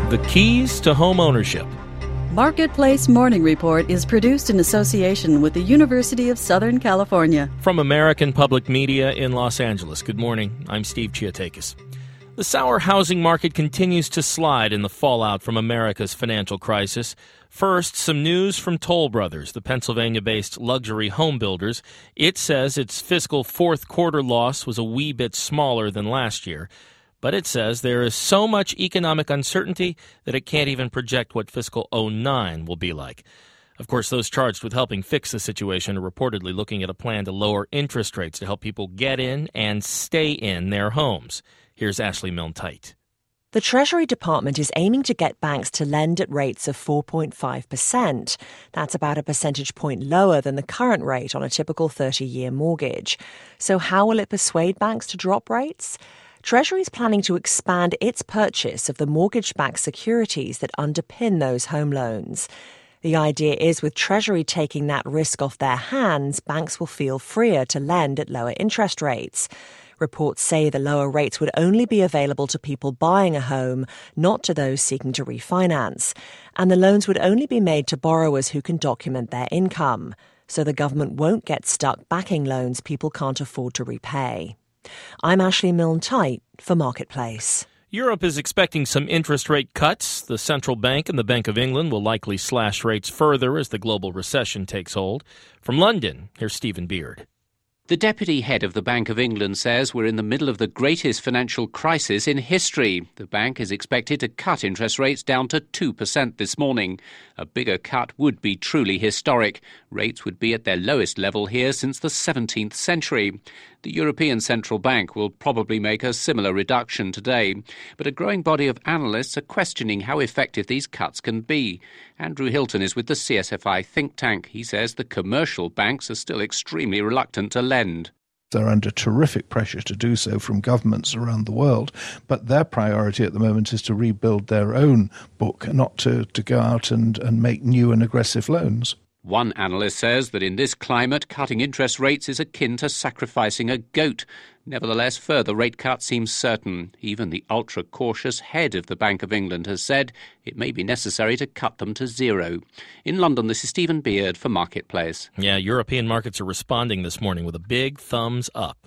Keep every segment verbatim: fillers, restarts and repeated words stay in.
The keys to home ownership. Marketplace Morning Report is produced in association with the University of Southern California. From American Public Media in Los Angeles. Good morning. I'm Steve Chiatakis. The sour housing market continues to slide in the fallout from America's financial crisis. First, some news from Toll Brothers, the Pennsylvania-based luxury home builders. It says its fiscal fourth quarter loss was a wee bit smaller than last year. But it says there is so much economic uncertainty that it can't even project what fiscal oh nine will be like. Of course, those charged with helping fix the situation are reportedly looking at a plan to lower interest rates to help people get in and stay in their homes. Here's Ashley Milne-Tite. The Treasury Department is aiming to get banks to lend at rates of four point five percent. That's about a percentage point lower than the current rate on a typical thirty-year mortgage. So how will it persuade banks to drop rates? Treasury is planning to expand its purchase of the mortgage-backed securities that underpin those home loans. The idea is with Treasury taking that risk off their hands, banks will feel freer to lend at lower interest rates. Reports say the lower rates would only be available to people buying a home, not to those seeking to refinance. And the loans would only be made to borrowers who can document their income. So the government won't get stuck backing loans people can't afford to repay. I'm Ashley Milne-Tite for Marketplace. Europe is expecting some interest rate cuts. The central bank and the Bank of England will likely slash rates further as the global recession takes hold. From London, here's Stephen Beard. The deputy head of the Bank of England says we're in the middle of the greatest financial crisis in history. The bank is expected to cut interest rates down to two percent this morning. A bigger cut would be truly historic. Rates would be at their lowest level here since the seventeenth century. The European Central Bank will probably make a similar reduction today. But a growing body of analysts are questioning how effective these cuts can be. Andrew Hilton is with the C S F I think tank. He says the commercial banks are still extremely reluctant to lend. They're under terrific pressure to do so from governments around the world, but their priority at the moment is to rebuild their own book, not to, to go out and, and make new and aggressive loans. One analyst says that in this climate, cutting interest rates is akin to sacrificing a goat. Nevertheless, further rate cuts seem certain. Even the ultra-cautious head of the Bank of England has said it may be necessary to cut them to zero. In London, this is Stephen Beard for Marketplace. Yeah, European markets are responding this morning with a big thumbs up.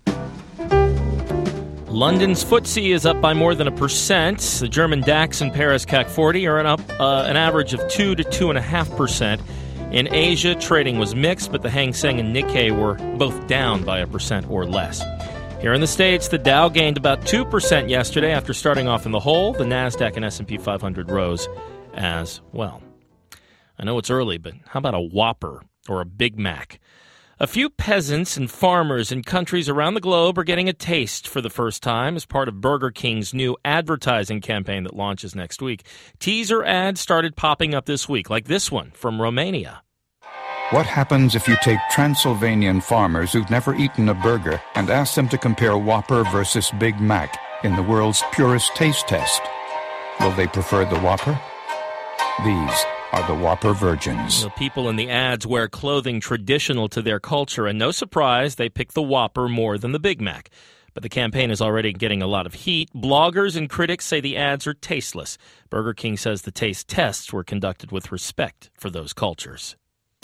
London's F T S E is up by more than a percent. The German DAX and Paris C A C forty are up uh, an average of two to two and a half percent. In Asia, trading was mixed, but the Hang Seng and Nikkei were both down by a percent or less. Here in the States, the Dow gained about two percent yesterday after starting off in the hole. The NASDAQ and S and P five hundred rose as well. I know it's early, but how about a Whopper or a Big Mac? A few peasants and farmers in countries around the globe are getting a taste for the first time as part of Burger King's new advertising campaign that launches next week. Teaser ads started popping up this week, like this one from Romania. What happens if you take Transylvanian farmers who've never eaten a burger and ask them to compare Whopper versus Big Mac in the world's purest taste test? Will they prefer the Whopper? These are the Whopper Virgins. The people in the ads wear clothing traditional to their culture, and no surprise, they pick the Whopper more than the Big Mac. But the campaign is already getting a lot of heat. Bloggers and critics say the ads are tasteless. Burger King says the taste tests were conducted with respect for those cultures.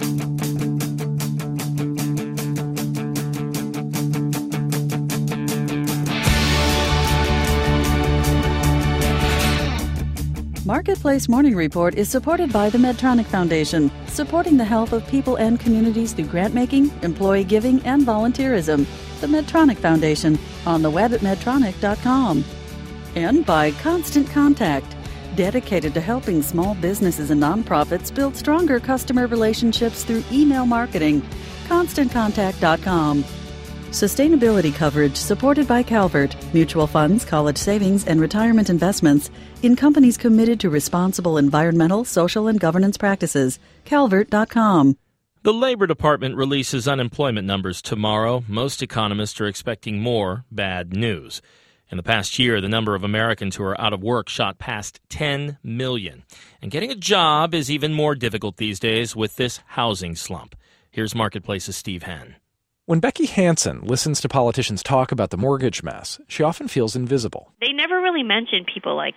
Marketplace Morning Report is supported by the Medtronic Foundation, supporting the health of people and communities through grant-making, employee giving, and volunteerism. The Medtronic Foundation, on the web at medtronic dot com. And by Constant Contact, dedicated to helping small businesses and nonprofits build stronger customer relationships through email marketing. constant contact dot com. Sustainability coverage supported by Calvert, mutual funds, college savings, and retirement investments in companies committed to responsible environmental, social, and governance practices. calvert dot com. The Labor Department releases unemployment numbers tomorrow. Most economists are expecting more bad news. In the past year, the number of Americans who are out of work shot past ten million. And getting a job is even more difficult these days with this housing slump. Here's Marketplace's Steve Henn. When Becky Hansen listens to politicians talk about the mortgage mess, she often feels invisible. They never really mention people like us.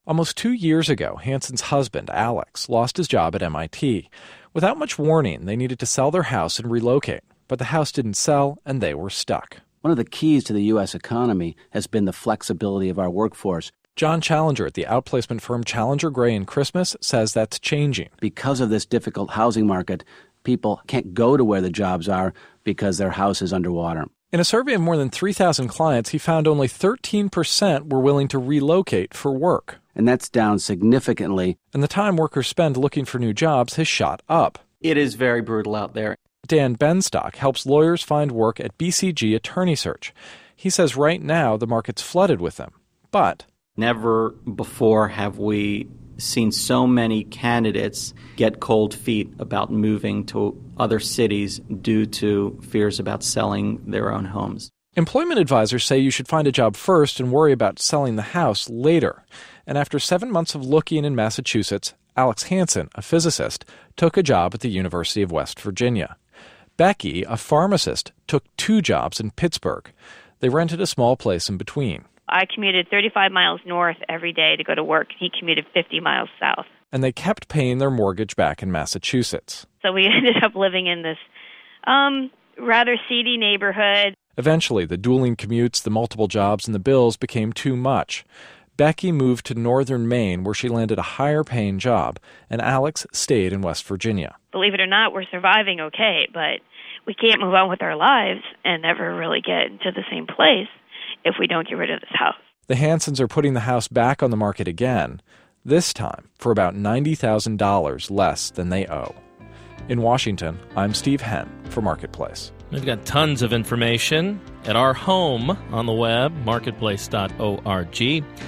Almost two years ago, Hansen's husband, Alex, lost his job at M I T. Without much warning, they needed to sell their house and relocate. But the house didn't sell, and they were stuck. One of the keys to the U S economy has been the flexibility of our workforce. John Challenger at the outplacement firm Challenger Gray and Christmas says that's changing. Because of this difficult housing market, people can't go to where the jobs are because their house is underwater. In a survey of more than three thousand clients, he found only thirteen percent were willing to relocate for work. And that's down significantly. And the time workers spend looking for new jobs has shot up. It is very brutal out there. Dan Benstock helps lawyers find work at B C G Attorney Search. He says right now the market's flooded with them. But never before have we seen so many candidates get cold feet about moving to other cities due to fears about selling their own homes. Employment advisors say you should find a job first and worry about selling the house later. And after seven months of looking in Massachusetts, Alex Hansen, a physicist, took a job at the University of West Virginia. Becky, a pharmacist, took two jobs in Pittsburgh. They rented a small place in between. I commuted thirty-five miles north every day to go to work. He commuted fifty miles south. And they kept paying their mortgage back in Massachusetts. So we ended up living in this um, rather seedy neighborhood. Eventually, the dueling commutes, the multiple jobs, and the bills became too much. Becky moved to northern Maine, where she landed a higher-paying job, and Alex stayed in West Virginia. Believe it or not, we're surviving okay, but we can't move on with our lives and never really get into the same place if we don't get rid of this house. The Hansens are putting the house back on the market again, this time for about ninety thousand dollars less than they owe. In Washington, I'm Steve Henn for Marketplace. We've got tons of information at our home on the web, marketplace dot org.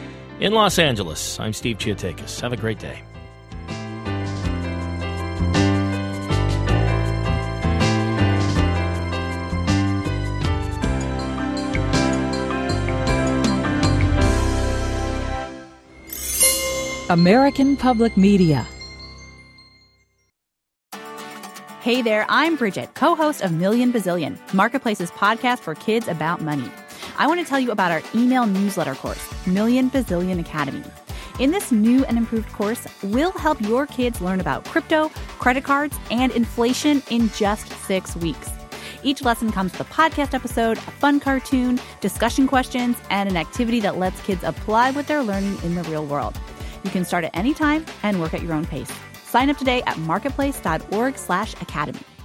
In Los Angeles, I'm Steve Chiotakis. Have a great day. American Public Media. Hey there, I'm Bridget, co-host of Million Bazillion, Marketplace's podcast for kids about money. I want to tell you about our email newsletter course, Million Bazillion Academy. In this new and improved course, we'll help your kids learn about crypto, credit cards, and inflation in just six weeks. Each lesson comes with a podcast episode, a fun cartoon, discussion questions, and an activity that lets kids apply what they're learning in the real world. You can start at any time and work at your own pace. Sign up today at marketplace dot org slash academy.